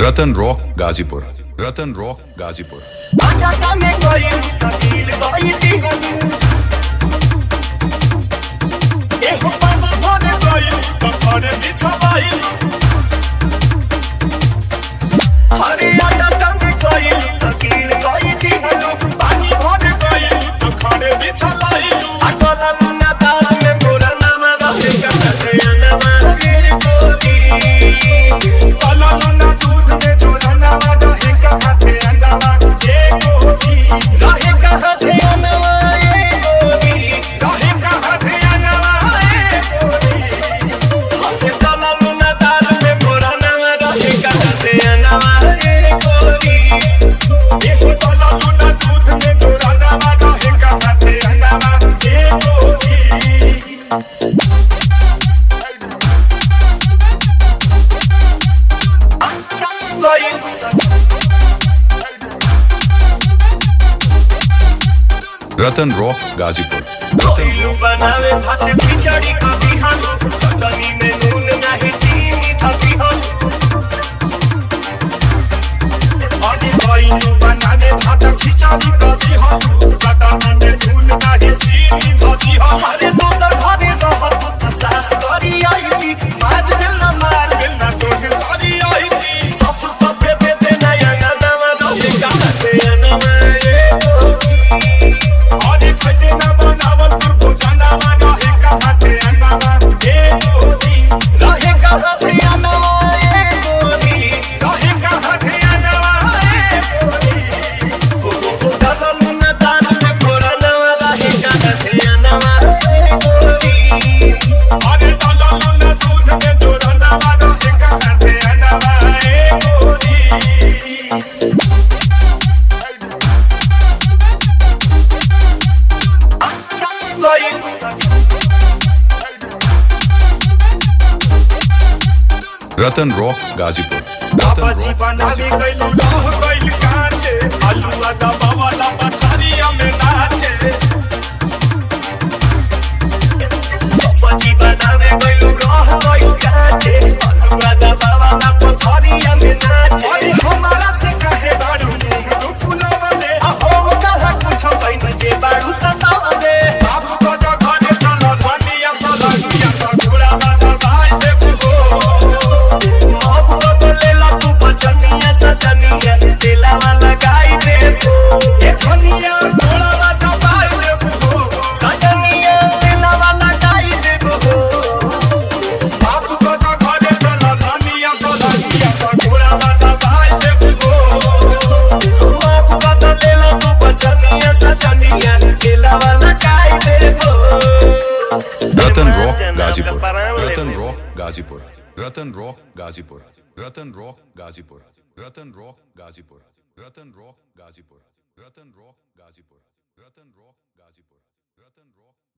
रतन rock Ghazipur, Ratan rock Ghazipur. Ratan rock Ghazipur, Ratan rock बनावे भात खिचड़ी का बिहान, चटनी में नून नहीं चीनी था बिहान। अरे भाईलू बनावे भात खिचड़ी का बिहान, चटनी में नून नहीं चीनी था बिहान। अरे दोसर घरे रहत सास करी आईली, मार मिलना तोहे सारी आईली। ससुर सफे दे दे नया नवा रहे कहते नवा रतन रॉक गाजीपुर। बाबा जी बनावे गइल गाह गइल काचे, आलूआ दबा वाला पथरिया में नाचे। बाबा जी बनावे गइल गाह गइल काचे, आलूआ दबा वाला पथरिया में नाचे। अरे हमारा से कहे बारू मुंह फुलावा दे, हम कहा कुछ भइल जे बारू सतावा दे। बाबू को जो घरे चलो धनिया पलंगिया तो घोड़ा वाला भाई देखो। सजनिया तेला वाला गाई देबो, ए धनिया थोड़ा वाला गाई देबो। सजनिया तेला वाला गाई देबो। बाबू को तो घरे चलो धनिया पलंगिया तो थोड़ा वाला गाई देबो। बाबू को तो लेला तू बचनिया सजनिया तेला वाला गाई देबो। Ratan rock Ghazipur, Ratan rock Ghazipur, Ratan rock Ghazipur, Ratan rock Ghazipur, Ratan rock Ghazipur, Ratan rock Ghazipur, Ratan rock Ghazipur, Ratan rock Ghazipur, Ratan rock.